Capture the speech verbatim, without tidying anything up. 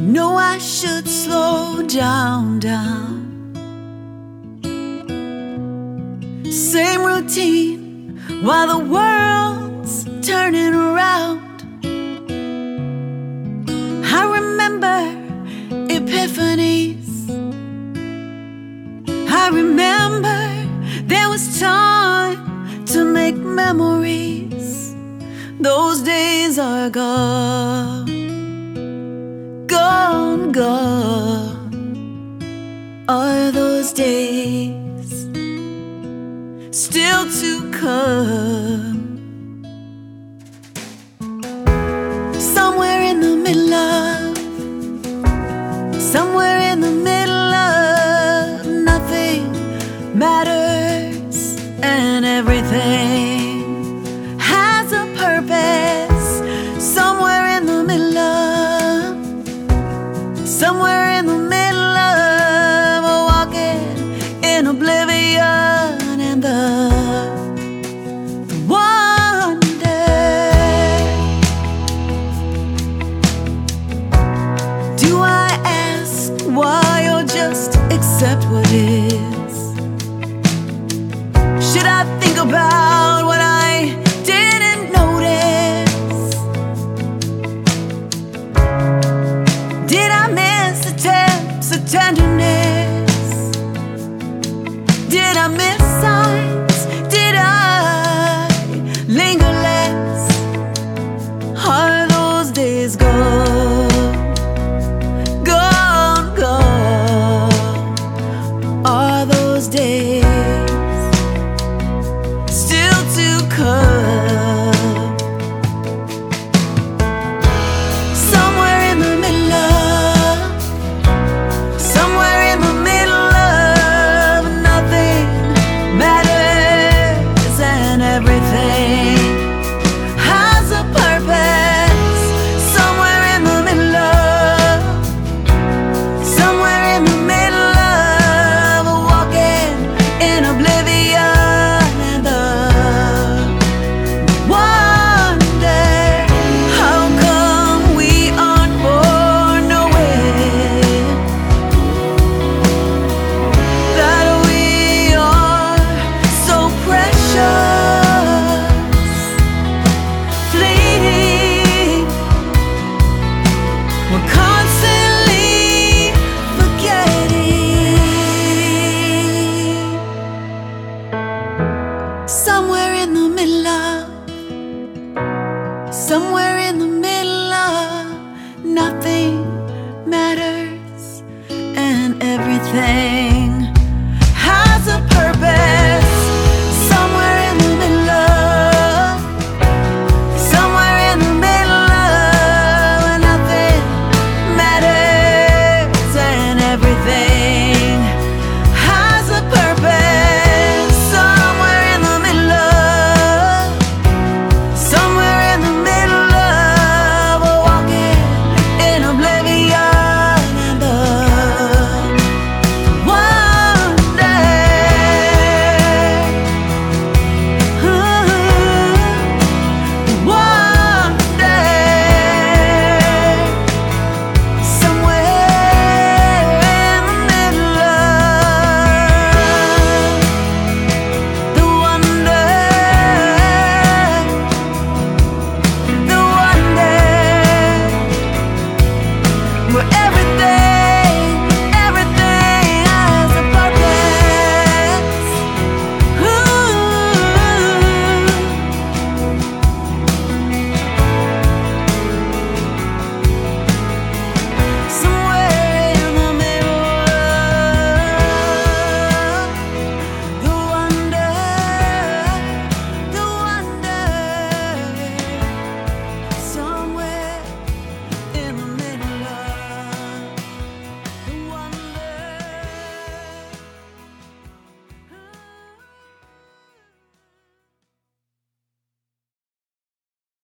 know I should slow down, down. Same routine while the world's turning around. I remember epiphanies. I remember there was time to make memories. Those days are gone, gone, gone. Are those days still to come? Somewhere in the middle of, somewhere in the middle of nothing matters and everything has a purpose. Somewhere in the middle of, somewhere in the middle of walking in oblivion and the, the wonder. Do I ask why or just accept what is? Should I think about